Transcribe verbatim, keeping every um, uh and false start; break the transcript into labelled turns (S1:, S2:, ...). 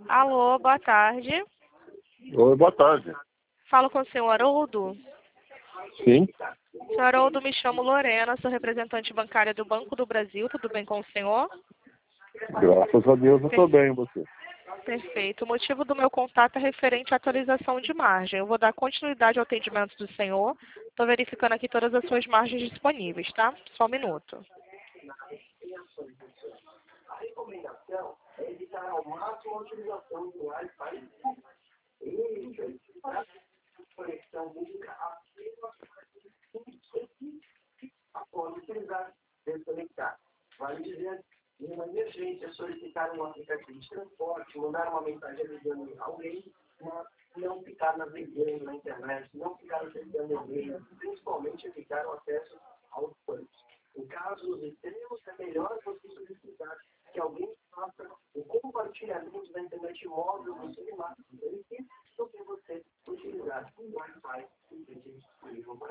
S1: Alô, boa tarde.
S2: Oi, boa tarde.
S1: Falo com o senhor Haroldo.
S2: Sim,
S1: Senhor Haroldo, me chamo Lorena, sou representante bancária do Banco do Brasil. Tudo bem com o senhor?
S2: graças a Deus eu estou bem, e você?
S1: Perfeito. O motivo do meu contato é referente à atualização de margem. Eu vou dar continuidade ao atendimento do senhor. Estou verificando aqui todas as suas margens disponíveis, tá? Só um minuto.
S3: Pode utilizar, desconectar. Vale dizer, em uma emergência, solicitar um aplicativo de transporte, mandar uma mensagem avisando alguém, mas não ficar navegando na internet, não ficar acessando e-mail, principalmente evitar o acesso aos bancos. Em casos extremos, é melhor você solicitar que alguém faça o compartilhamento da internet móvel do celular do que você utilizar um Wi-Fi disponível para